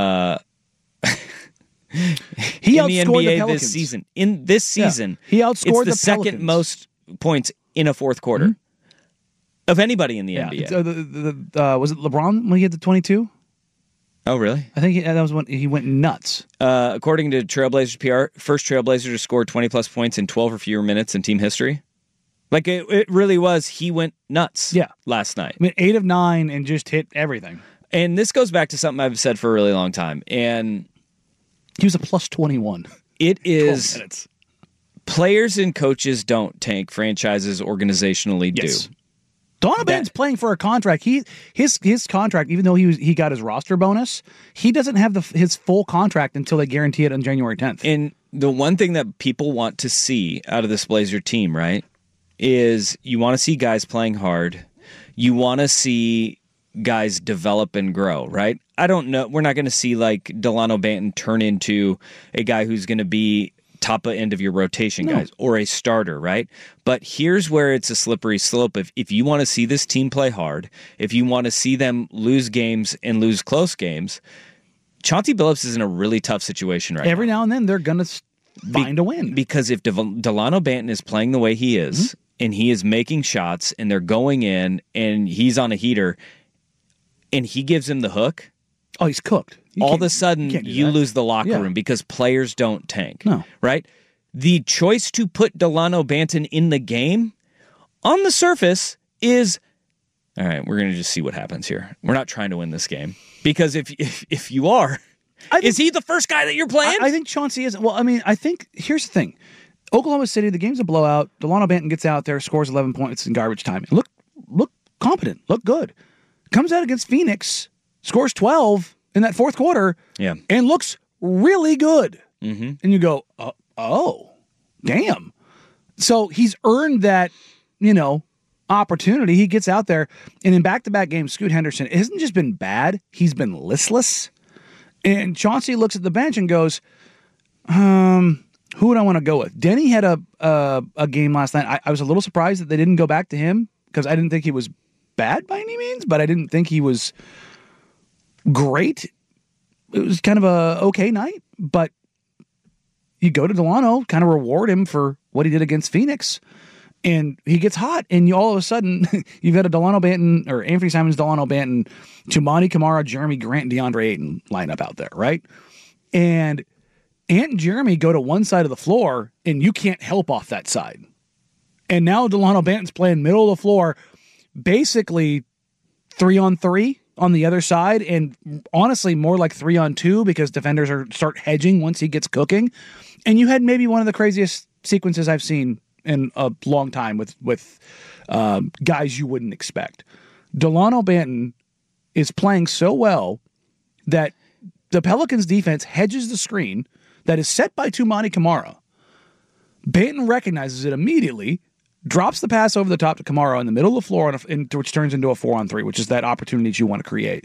Speaker 9: in
Speaker 10: outscored
Speaker 9: the NBA
Speaker 10: the Pelicans.
Speaker 9: this season. In this season,
Speaker 10: he outscored
Speaker 9: it's the second
Speaker 10: Pelicans.
Speaker 9: most points in a fourth quarter of anybody in the NBA.
Speaker 10: Was it LeBron when he had the 22?
Speaker 9: Oh, really?
Speaker 10: I think that was when he went nuts.
Speaker 9: According to Trailblazers PR, first Trailblazer to score 20-plus points in 12 or fewer minutes in team history. Like, it really was, he went nuts last night.
Speaker 10: I mean, 8 of 9 and just hit everything.
Speaker 9: And this goes back to something I've said for a really long time. And
Speaker 10: he was a plus 21.
Speaker 9: It is players and coaches don't tank, franchises organizationally do.
Speaker 10: Delano Banton's playing for a contract. His contract, even though he got his roster bonus, he doesn't have his full contract until they guarantee it on January 10th.
Speaker 9: And the one thing that people want to see out of this Blazer team, right, is you want to see guys playing hard. You want to see guys develop and grow, right? I don't know. We're not going to see like Delano Banton turn into a guy who's going to be top end of your rotation guys or a starter, right? But here's where it's a slippery slope. If you want to see this team play hard, if you want to see them lose games and lose close games, Chauncey Billups is in a really tough situation right now.
Speaker 10: Every now and then they're going to find a win.
Speaker 9: Because if Delano Banton is playing the way he is and he is making shots and they're going in and he's on a heater and he gives him the hook,
Speaker 10: oh, he's cooked.
Speaker 9: All of a sudden, you lose the locker room because players don't tank.
Speaker 10: No.
Speaker 9: Right? The choice to put Delano Banton in the game on the surface is, all right, we're going to just see what happens here. We're not trying to win this game. Because if you are, is he the first guy that you're playing?
Speaker 10: I think Chauncey isn't. Well, I mean, I think, here's the thing. Oklahoma City, the game's a blowout. Delano Banton gets out there, scores 11 points in garbage time. Look competent, look good. Comes out against Phoenix, scores 12 in that fourth quarter, and looks really good.
Speaker 9: Mm-hmm.
Speaker 10: And you go, oh, damn. So he's earned that, opportunity. He gets out there, and in back-to-back games, Scoot Henderson hasn't just been bad, he's been listless. And Chauncey looks at the bench and goes, who would I want to go with? Denny had a game last night. I was a little surprised that they didn't go back to him because I didn't think he was bad by any means, but I didn't think he was great. It was kind of a okay night, but you go to Delano, kind of reward him for what he did against Phoenix, and he gets hot, and you all of a sudden you've got a Delano Banton or Anthony Simons, Delano Banton, Toumani Camara, Jeremy Grant, and DeAndre Ayton lineup out there, right? And Ant and Jeremy go to one side of the floor, and you can't help off that side. And now Delano Banton's playing middle of the floor, basically 3-on-3 on the other side, and honestly more like 3-on-2 because defenders start hedging once he gets cooking. And you had maybe one of the craziest sequences I've seen in a long time with guys you wouldn't expect. Delano Banton is playing so well that the Pelicans defense hedges the screen that is set by Toumani Camara. Banton recognizes it immediately, drops the pass over the top to Camara in the middle of the floor, which turns into a 4-on-3, which is that opportunity that you want to create.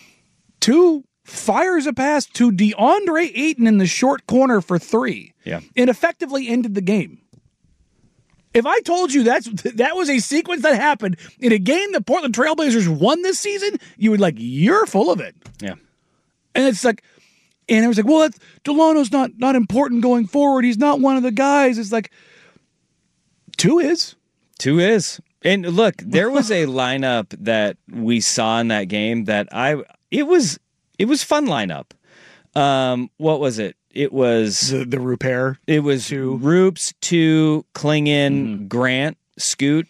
Speaker 10: 2, fires a pass to DeAndre Ayton in the short corner for 3.
Speaker 9: Yeah.
Speaker 10: And effectively ended the game. If I told you that was a sequence that happened in a game the Portland Trailblazers won this season, you would you're full of it.
Speaker 9: Yeah.
Speaker 10: And it's like, and it was like, well, Delano's not important going forward. He's not one of the guys. It's like, 2 is.
Speaker 9: And look, there was a lineup that we saw in that game that it was fun lineup. What was it? It was
Speaker 10: the Roop pair.
Speaker 9: It was 2. Roops, 2, Klingon, Grant, Scoot.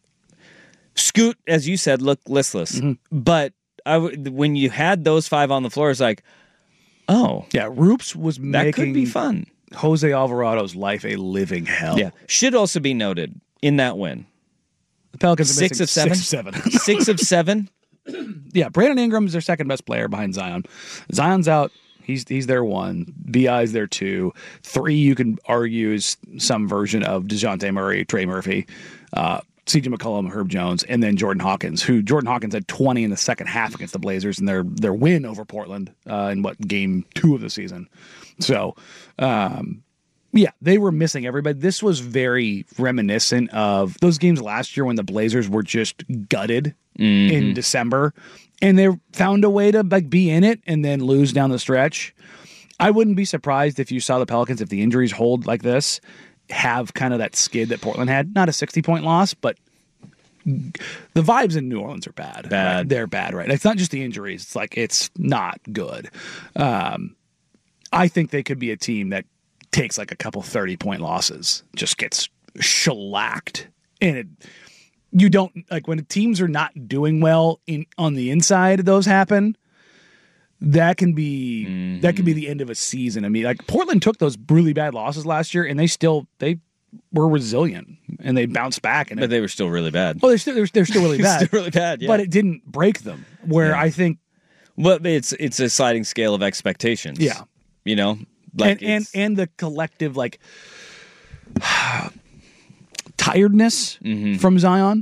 Speaker 9: Scoot, as you said, looked listless.
Speaker 10: Mm-hmm.
Speaker 9: But when you had those 5 on the floor, it's like, oh.
Speaker 10: Yeah, Roops was making
Speaker 9: that could be fun.
Speaker 10: Jose Alvarado's life a living hell.
Speaker 9: Yeah. Should also be noted in that win.
Speaker 10: The Pelicans are
Speaker 9: 6 of 7.
Speaker 10: 6 of 7.
Speaker 9: 6 of 7.
Speaker 10: Yeah, Brandon Ingram is their second best player behind Zion. Zion's out. He's their 1. BI's their 2. 3 you can argue is some version of DeJounte Murray, Trey Murphy. CJ McCollum, Herb Jones, and then Jordan Hawkins, who Jordan Hawkins had 20 in the second half against the Blazers in their win over Portland in game 2 of the season. So, yeah, they were missing everybody. This was very reminiscent of those games last year when the Blazers were just gutted in December, and they found a way to be in it and then lose down the stretch. I wouldn't be surprised if you saw the Pelicans, if the injuries hold like this, have kind of that skid that Portland had. Not a 60-point loss, but the vibes in New Orleans are bad. Right? They're bad, right? It's not just the injuries. It's not good. I think they could be a team that takes a couple 30-point losses, just gets shellacked. And you don't, when teams are not doing well on the inside, those happen. That can be the end of a season. I mean, Portland took those really bad losses last year, and they were resilient and they bounced back. But
Speaker 9: they were still really bad.
Speaker 10: Oh, they're still really bad.
Speaker 9: Still really bad. Yeah.
Speaker 10: But it didn't break them. Where I think,
Speaker 9: well, it's a sliding scale of expectations.
Speaker 10: Yeah,
Speaker 9: and
Speaker 10: the collective tiredness from Zion.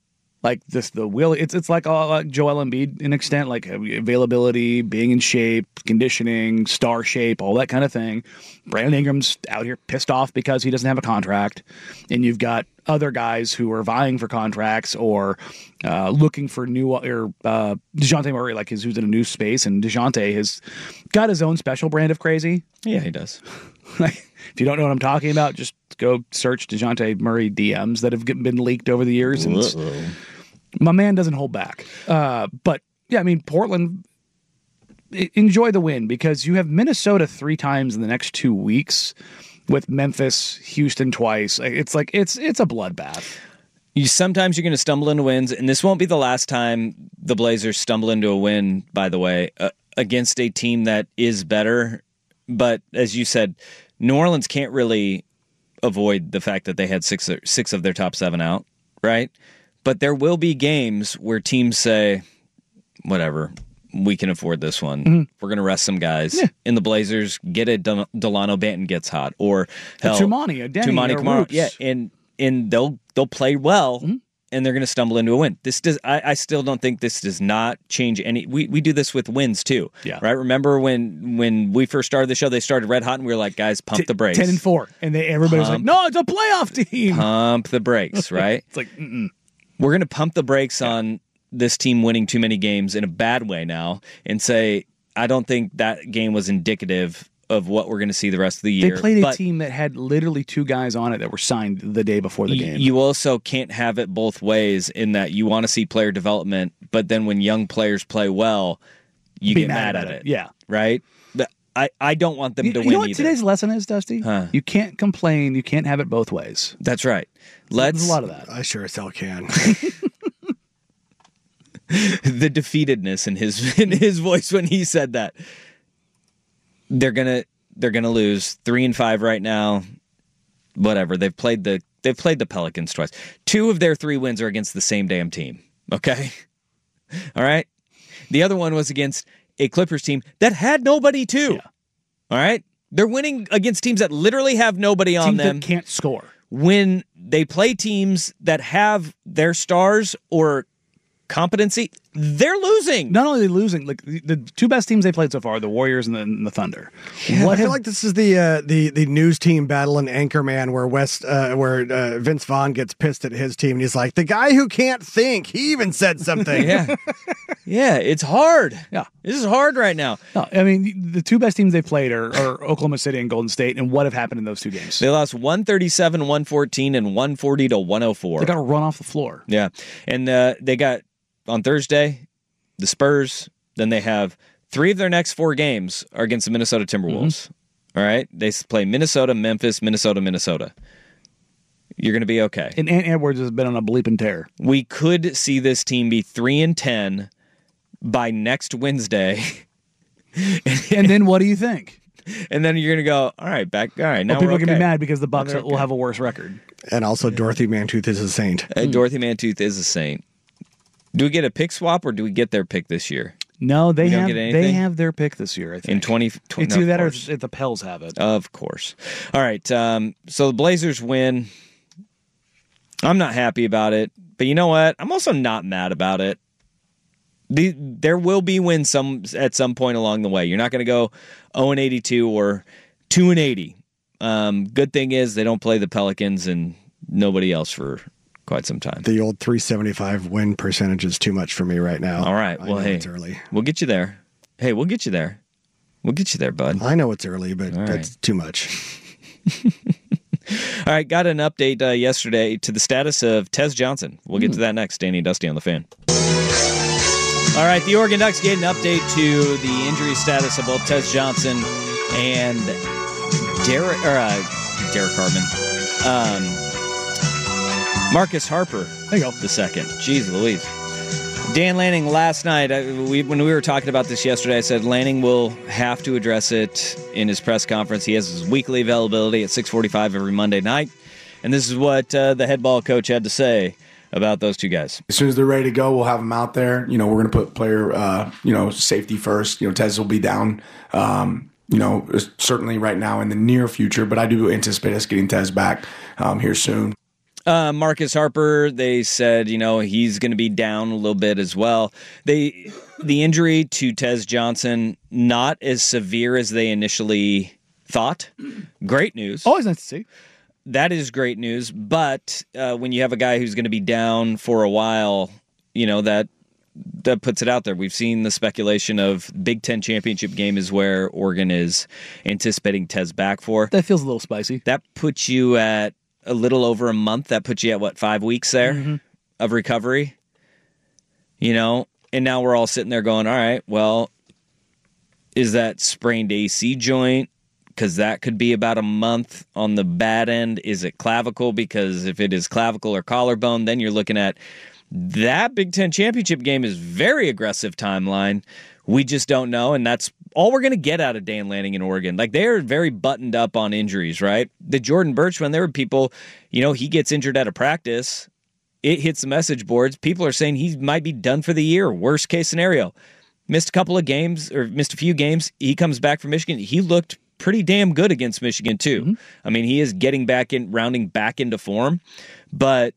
Speaker 10: It's like Joel Embiid in an extent, availability, being in shape, conditioning, star shape, all that kind of thing. Brandon Ingram's out here pissed off because he doesn't have a contract, and you've got other guys who are vying for contracts or looking for new. Or DeJounte Murray, who's in a new space, and DeJounte has got his own special brand of crazy.
Speaker 9: Yeah, he does.
Speaker 10: If you don't know what I'm talking about, just go search DeJounte Murray DMs that have been leaked over the years. And my man doesn't hold back. But, yeah, I mean, Portland, enjoy the win because you have Minnesota 3 times in the next 2 weeks with Memphis, Houston twice. It's a bloodbath.
Speaker 9: Sometimes you're going to stumble into wins, and this won't be the last time the Blazers stumble into a win, by the way, against a team that is better. But as you said, New Orleans can't really avoid the fact that they had six of their top 7 out, right? But there will be games where teams say, whatever, we can afford this one. Mm-hmm. We're going to rest some guys. Yeah. In the Blazers, get it, Delano Banton gets hot. Or
Speaker 10: Tumani Kamara.
Speaker 9: Yeah, and they'll play well, and they're going to stumble into a win. I still don't think this does not change any. We do this with wins too, right? Remember when we first started the show, they started red hot, and we were like, guys, pump the brakes.
Speaker 10: 10-4, and everybody was like, no, it's a playoff team.
Speaker 9: Pump the brakes, right?
Speaker 10: It's like,
Speaker 9: we're going to pump the brakes on this team winning too many games in a bad way now, and say, I don't think that game was indicative of what we're going to see the rest of the year.
Speaker 10: They played a team that had literally 2 guys on it that were signed the day before the game.
Speaker 9: You also can't have it both ways in that you want to see player development, but then when young players play well, you get mad at it.
Speaker 10: Yeah.
Speaker 9: Right? I don't want them to win
Speaker 10: You know what
Speaker 9: either.
Speaker 10: Today's lesson is, Dusty? You can't complain. You can't have it both ways.
Speaker 9: That's right.
Speaker 10: There's a lot of that.
Speaker 11: I sure as hell can.
Speaker 9: The defeatedness in his voice when he said that. They're gonna lose 3-5 right now. Whatever. They've played the Pelicans twice. 2 of their 3 wins are against the same damn team. Okay? All right? The other one was against a Clippers team that had nobody too. Yeah. All right? They're winning against teams that literally have nobody on them.
Speaker 10: Teams that can't score.
Speaker 9: When they play teams that have their stars or competency, they're losing.
Speaker 10: Not only are they losing, the 2 best teams they played so far, the Warriors and the Thunder.
Speaker 11: Yeah, I feel like this is the news team battle in Anchorman where Vince Vaughn gets pissed at his team and he's like, the guy who can't think, he even said something.
Speaker 9: Yeah, it's hard.
Speaker 10: Yeah.
Speaker 9: This is hard right now.
Speaker 10: No, I mean, the 2 best teams they played are Oklahoma City and Golden State, and what have happened in those 2 games?
Speaker 9: They lost 137-114 and 140-104.
Speaker 10: They got run off the floor.
Speaker 9: Yeah, and they got on Thursday, the Spurs. Then they have 3 of their next 4 games are against the Minnesota Timberwolves. All right? They play Minnesota, Memphis, Minnesota. You're going to be okay.
Speaker 10: And Ant Edwards has been on a bleeping tear.
Speaker 9: We could see this team be 3-10 by next Wednesday.
Speaker 10: And then what do you think?
Speaker 9: And then you're going to go, all right. Now
Speaker 10: people
Speaker 9: we're
Speaker 10: are going to be mad because the Bucks will have a worse record.
Speaker 11: And also Dorothy Mantooth is a saint.
Speaker 9: Dorothy Mantooth is a saint. Do we get a pick swap or do we get their pick this year?
Speaker 10: No, they have their pick this year, I think.
Speaker 9: In 2020.
Speaker 10: It's either that or if the Pels have it.
Speaker 9: Of course. All right. So the Blazers win. I'm not happy about it, but you know what? I'm also not mad about it. There will be wins at some point along the way. You're not going to go 0-82 or 2-80. Good thing is they don't play the Pelicans and nobody else for quite some time.
Speaker 11: The old 375 win percentage is too much for me right now.
Speaker 9: All right. Well, hey,
Speaker 11: it's early.
Speaker 9: We'll get you there. Hey, we'll get you there. We'll get you there, bud.
Speaker 11: I know it's early, but
Speaker 9: All
Speaker 11: that's
Speaker 9: right.
Speaker 11: too much.
Speaker 9: All right, got an update yesterday to the status of Tez Johnson. We'll get to that next. Danny and Dusty on the Fan. All right, the Oregon Ducks get an update to the injury status of both Tez Johnson and Derek Hardman. Marcus Harper.
Speaker 10: There you go.
Speaker 9: The second. Jeez Louise. Dan Lanning last night, when we were talking about this yesterday, I said Lanning will have to address it in his press conference. He has his weekly availability at 6:45 every Monday night. And this is what the head ball coach had to say about those two guys.
Speaker 12: As soon as they're ready to go, we'll have them out there. We're going to put player, safety first. Tez will be down, certainly right now in the near future, but I do anticipate us getting Tez back here soon.
Speaker 9: Marcus Harper, they said, he's going to be down a little bit as well. The injury to Tez Johnson, not as severe as they initially thought. Great news.
Speaker 10: Always nice to see.
Speaker 9: That is great news. But when you have a guy who's going to be down for a while, that puts it out there. We've seen the speculation of Big Ten championship game is where Oregon is anticipating Tez back for.
Speaker 10: That feels a little spicy.
Speaker 9: That puts you at a little over a month. That puts you at, 5 weeks there of recovery? And now we're all sitting there going, all right, well, is that sprained AC joint? Because that could be about a month on the bad end. Is it clavicle? Because if it is clavicle or collarbone, then you're looking at that Big Ten championship game is very aggressive timeline. We just don't know, and that's all we're going to get out of Dan Lanning in Oregon. They're very buttoned up on injuries, right? The Jordan Birch one, there were people, he gets injured at a practice. It hits the message boards. People are saying he might be done for the year. Worst case scenario. Missed a couple of games, or missed a few games. He comes back from Michigan. He looked pretty damn good against Michigan, too. Mm-hmm. I mean, he is rounding back into form, but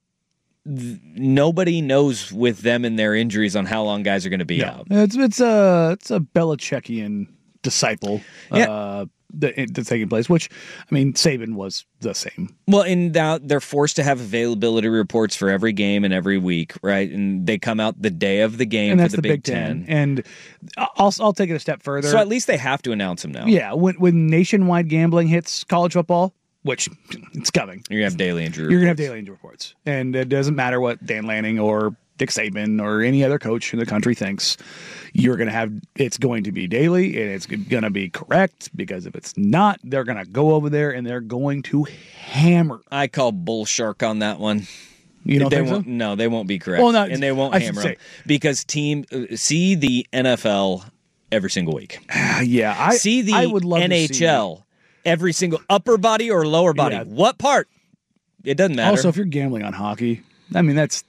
Speaker 9: nobody knows with them and their injuries on how long guys are going to be out.
Speaker 10: It's a Belichickian disciple that's taking place, which, Saban was the same.
Speaker 9: Well, and now they're forced to have availability reports for every game and every week, right? And they come out the day of the game, and that's for the Big Ten.
Speaker 10: And I'll take it a step further.
Speaker 9: So at least they have to announce them now.
Speaker 10: Yeah, when nationwide gambling hits college football, which it's coming.
Speaker 9: You're going to have daily injury reports.
Speaker 10: You're going to have daily injury reports. And it doesn't matter what Dan Lanning or Dick Saban or any other coach in the country thinks. It's going to be daily, and it's going to be correct, because if it's not, they're going to go over there and they're going to hammer.
Speaker 9: I call bull shark on that one.
Speaker 10: You don't think so?
Speaker 9: No, they won't be correct.
Speaker 10: Well, no,
Speaker 9: and they won't hammer them. Because see the NFL every single week.
Speaker 10: Yeah.
Speaker 9: I would love NHL. To see every single upper body or lower body. Yeah. What part? It doesn't matter.
Speaker 10: Also, if you're gambling on hockey, that's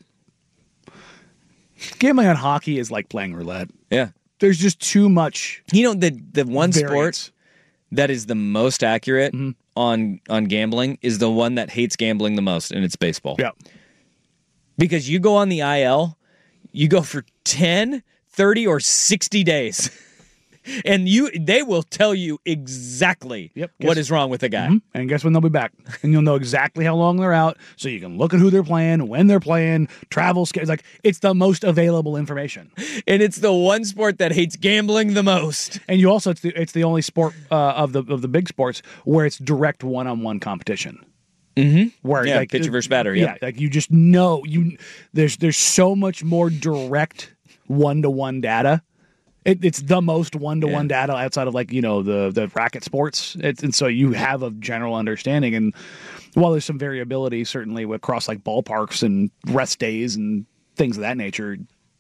Speaker 10: gambling on hockey is like playing roulette.
Speaker 9: Yeah.
Speaker 10: There's just too much.
Speaker 9: The one
Speaker 10: variance.
Speaker 9: sport that is the most accurate on gambling is the one that hates gambling the most, and it's baseball.
Speaker 10: Yeah.
Speaker 9: Because you go on the IL, you go for 10, 30, or 60 days. And they will tell you exactly what is wrong with a guy.
Speaker 10: Mm-hmm. And guess when they'll be back. And you'll know exactly how long they're out, so you can look at who they're playing, when they're playing, travel schedules. It's the most available information.
Speaker 9: And it's the one sport that hates gambling the most.
Speaker 10: And you also it's the only sport of the big sports where it's direct one-on-one competition.
Speaker 9: Mm-hmm.
Speaker 10: Where
Speaker 9: pitcher versus batter.
Speaker 10: Yeah, you just know there's so much more direct one-to-one data. It's the most one-to-one data outside of the racket sports. And so you have a general understanding. And while there's some variability, certainly across ballparks and rest days and things of that nature,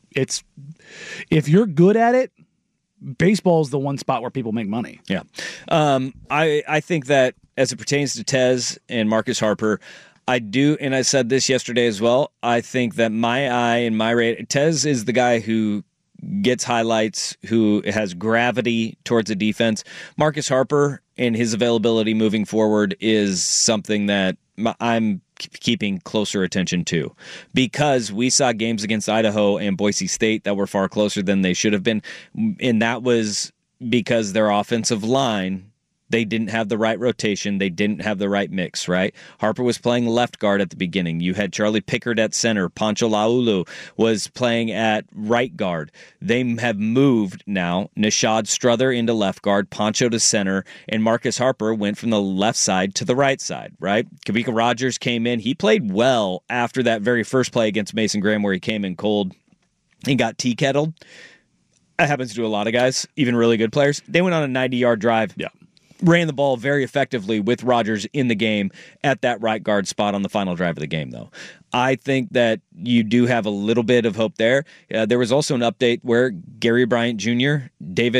Speaker 10: if you're good at it, baseball is the one spot where people make money.
Speaker 9: Yeah. I think that as it pertains to Tez and Marcus Harper, I do, and I said this yesterday as well, I think that my eye and my rate, Tez is the guy who gets highlights, who has gravity towards the defense. Marcus Harper and his availability moving forward is something that I'm keeping closer attention to, because we saw games against Idaho and Boise State that were far closer than they should have been, and that was because their offensive line, they didn't have the right rotation. They didn't have the right mix, right? Harper was playing left guard at the beginning. You had Charlie Pickard at center. Pancho Laulu was playing at right guard. They have moved now. Nishad Strother into left guard, Pancho to center, and Marcus Harper went from the left side to the right side, right? Kavika Rogers came in. He played well after that very first play against Mason Graham where he came in cold and got tea-kettled. That happens to a lot of guys, even really good players. They went on a 90-yard drive.
Speaker 10: Yeah.
Speaker 9: Ran the ball very effectively with Rodgers in the game at that right guard spot on the final drive of the game, though. I think that you do have a little bit of hope there. There was also an update where Gary Bryant Jr., Dave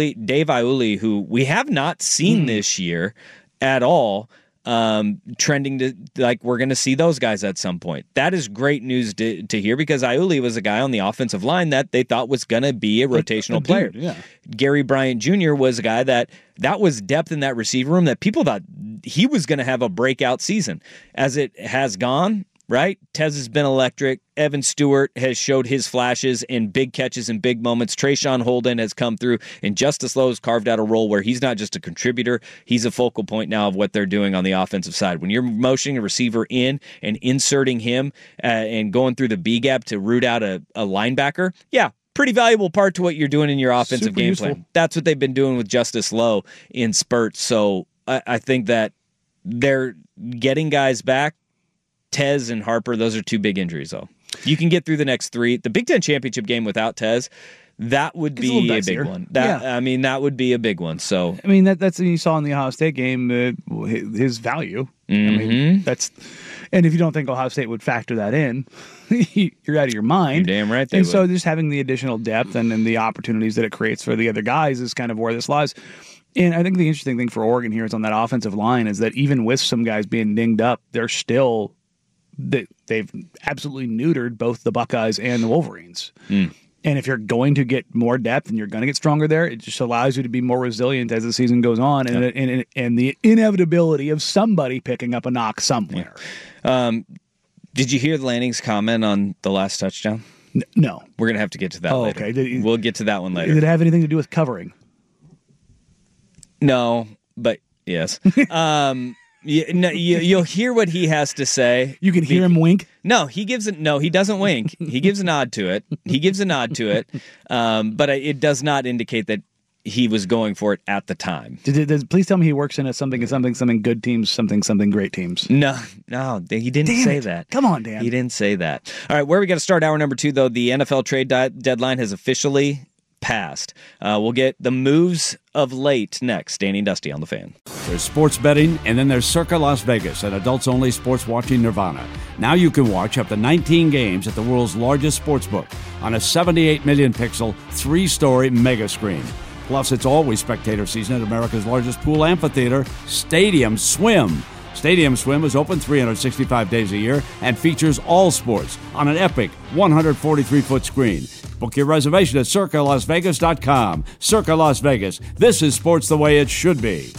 Speaker 9: Iuli, who we have not seen this year at all, trending to like we're going to see those guys at some point. That is great news to hear, because Iuli was a guy on the offensive line that they thought was going to be a rotational player.
Speaker 10: Dude, yeah.
Speaker 9: Gary Bryant Jr. was a guy that was depth in that receiver room that people thought he was going to have a breakout season. As it has gone, right? Tez has been electric. Evan Stewart has showed his flashes in big catches and big moments. Trayshawn Holden has come through, and Justice Lowe has carved out a role where he's not just a contributor, he's a focal point now of what they're doing on the offensive side. When you're motioning a receiver in and inserting him and going through the B gap to root out a linebacker, yeah, pretty valuable part to what you're doing in your offensive
Speaker 10: Super
Speaker 9: game
Speaker 10: useful.
Speaker 9: plan. That's what they've been doing with Justice Lowe in spurts. So I think that they're getting guys back. Tez and Harper, those are two big injuries, though. You can get through the next three. The Big Ten championship game without Tez, that would be a big one. I mean, that would be a big one. So
Speaker 10: I mean, that's what you saw in the Ohio State game, his value. I mean, and if you don't think Ohio State would factor that in, you're out of your mind.
Speaker 9: You're damn right they
Speaker 10: and
Speaker 9: would.
Speaker 10: So just having the additional depth and the opportunities that it creates for the other guys is kind of where this lies. And I think the interesting thing for Oregon here is on that offensive line is that even with some guys being dinged up, they're still they've absolutely neutered both the Buckeyes and the Wolverines. And if you're going to get more depth and you're going to get stronger there, it just allows you to be more resilient as the season goes on, and the inevitability of somebody picking up a knock somewhere.
Speaker 9: Did you hear Lanning's comment on the last touchdown?
Speaker 10: No.
Speaker 9: We're going to have to get to that later.
Speaker 10: Okay.
Speaker 9: We'll get to that one later.
Speaker 10: Did it have anything to do with covering?
Speaker 9: No, but yes. You'll hear what he has to say.
Speaker 10: You can hear him wink.
Speaker 9: No, he doesn't wink. He gives a nod to it. But it does not indicate that he was going for it at the time.
Speaker 10: Please tell me he works in a something good teams, something great teams.
Speaker 9: No, he didn't say that.
Speaker 10: Come on, Dan.
Speaker 9: He didn't say that. All right, where we got to start hour number 2, though, the NFL trade deadline has officially passed. We'll get the moves of late next. Danny and Dusty on the Fan.
Speaker 6: There's sports betting, and then there's Circa Las Vegas, an adults-only sports watching nirvana. Now you can watch up to 19 games at the world's largest sportsbook on a 78 million pixel, 3-story mega screen. Plus, it's always spectator season at America's largest pool amphitheater, Stadium Swim. Stadium Swim is open 365 days a year and features all sports on an epic 143-foot screen. Book your reservation at CircaLasVegas.com. Circa Las Vegas. This is sports the way it should be.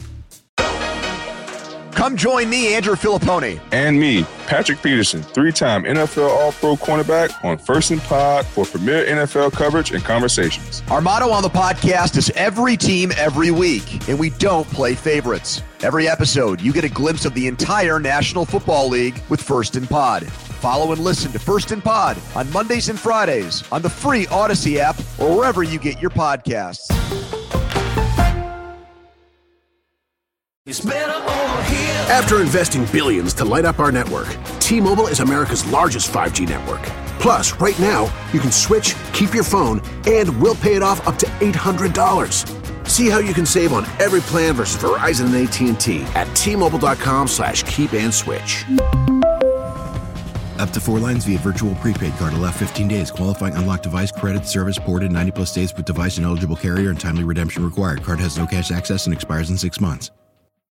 Speaker 4: Come join me, Andrew Filippone.
Speaker 5: And me, Patrick Peterson, 3-time NFL All-Pro cornerback on First and Pod for premier NFL coverage and conversations.
Speaker 4: Our motto on the podcast is every team, every week, and we don't play favorites. Every episode, you get a glimpse of the entire National Football League with First and Pod. Follow and listen to First and Pod on Mondays and Fridays on the free Odyssey app or wherever you get your podcasts.
Speaker 1: It's better over here.
Speaker 2: After investing billions to light up our network, T-Mobile is America's largest 5G network. Plus, right now, you can switch, keep your phone, and we'll pay it off up to $800. See how you can save on every plan versus Verizon and AT&T at T-Mobile.com/keep-and-switch.
Speaker 3: Up to 4 lines via virtual prepaid card. Allow 15 days. Qualifying unlocked device credit service ported 90+ days with device and eligible carrier and timely redemption required. Card has no cash access and expires in 6 months.